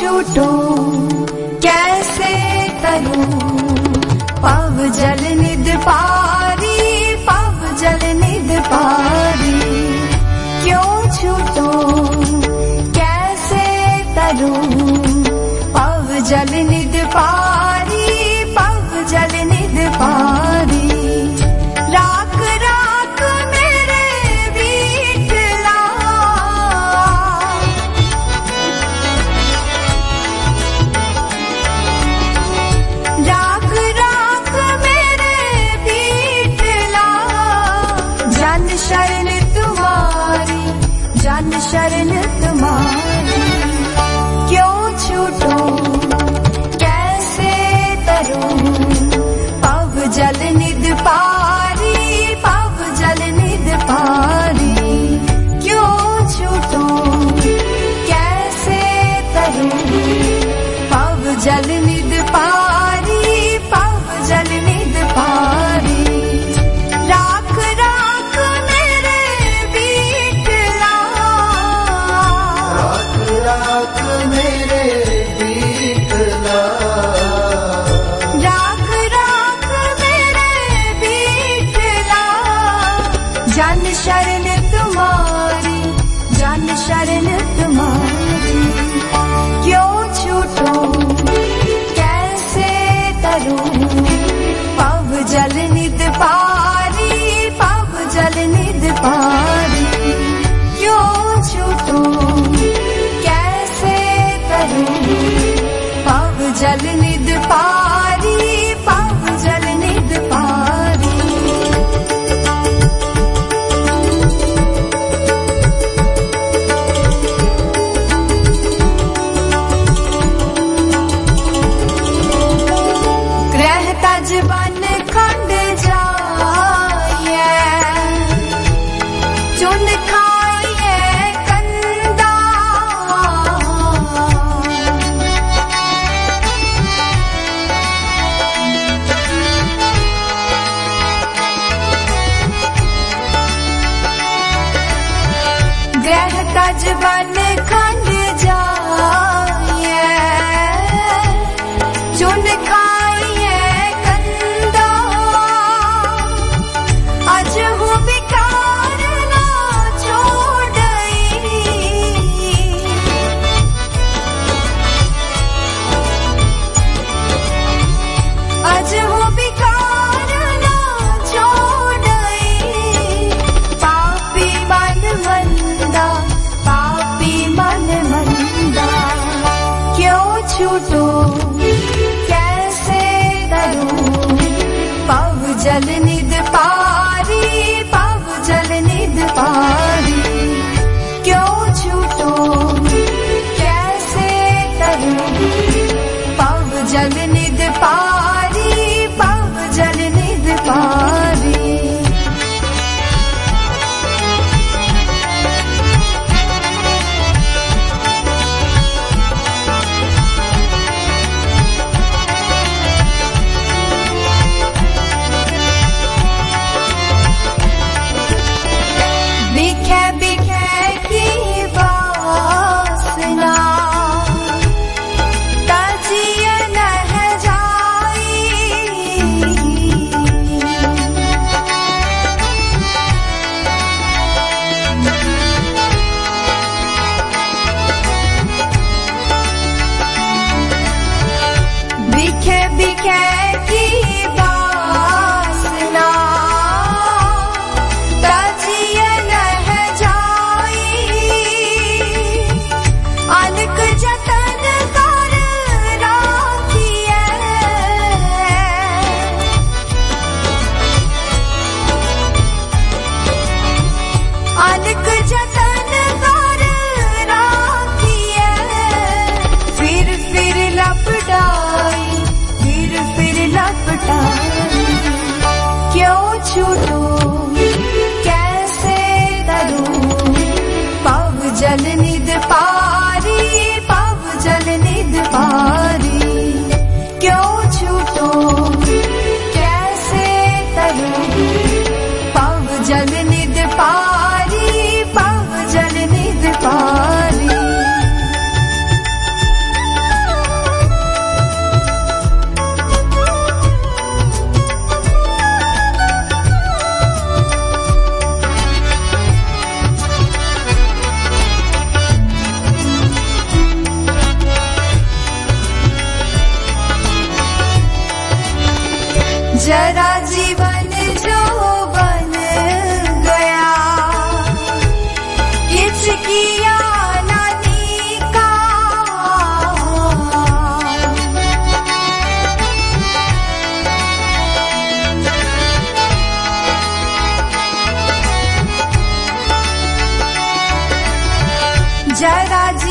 छूटो कैसे तरूं, पव जल निध पारी, पव जल निध पारी। क्यों छूटो कैसे तरूं, पव जल निध पारी, पव जल निध पारी। राख राख मेरे विठला, राख राख मेरे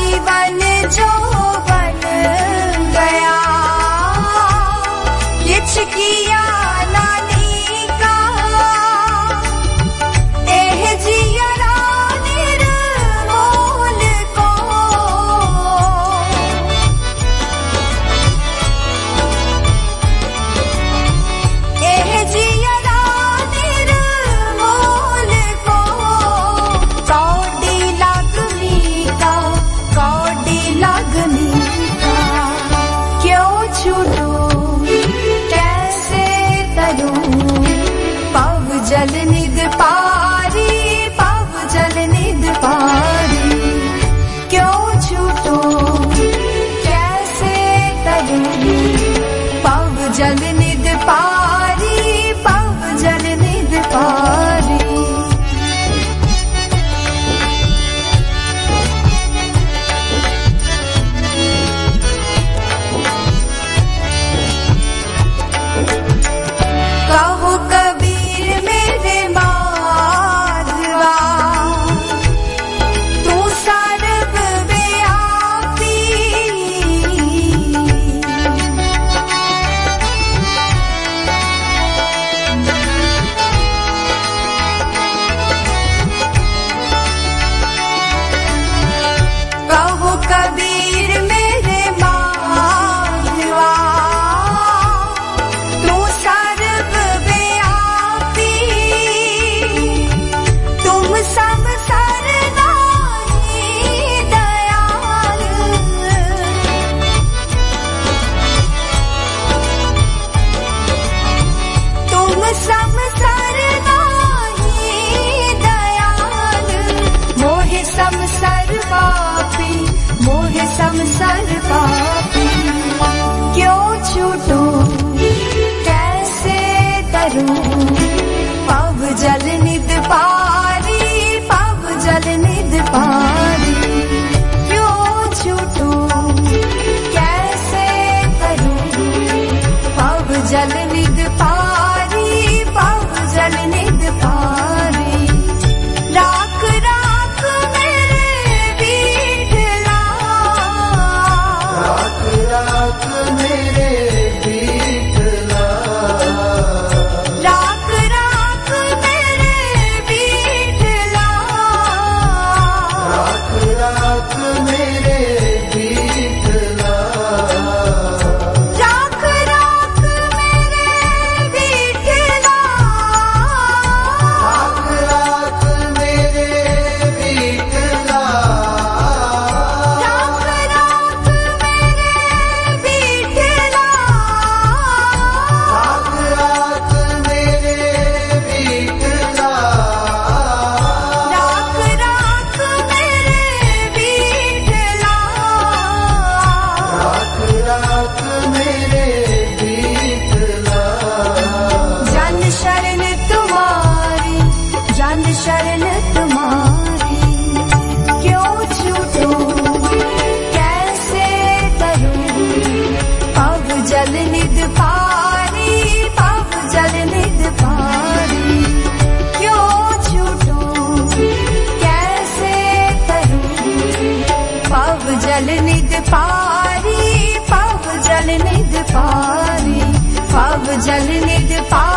जीवन जो बन गया, किछ किया नानी का, एह जियरा निर्मोल को, एह जियरा निर्मोल को, कौड़ी लगनी का, कौड़ी लगनी का, क्यों छूटूं कैसे तरूं, पव जल निद पारी, पव जल निद पारी, क्यों छूटूं कैसे तरूं, पव जल निद पारी, पव जल निद पारी। कहो कबीर मेरे माधवा, तू सर्व व्यापी, कहो कबीर मेरे माधवा, तू सर्व व्यापी, तुम सब सरनाही दयाल, तुम सब सरनाही दयाल, मोहे संसार पापी, मोहे संसार पापी, क्यों छूटूं कैसे तरूं, पव जल निद पारी, पव जल निद पारी, क्यों छूटूं कैसे तरूं, पव जल निद पारी, पव जल निद पारी। राख राख मेरे बीठला, राख राख मेरे बीठला, राख राख मेरे बीठला, राख राख मेरे बीठला, राख राख मेरे बीठला, राख राख मेरे बीठला, राख राख मेरे बीठला, राख राख मेरे बीठला, राख राख मेरे बीठला, राख राख मेरे बीठला। जन शरण तुम्हारी, जन शरण तुम्हारी, क्यों छूटूं कैसे तरूं, पव जल निद पारी, पव जल निद पारी, क्यों छूटूं कैसे तरूं, पव जल निद पारी, पव जल निद पारी, पव जल निद पारी।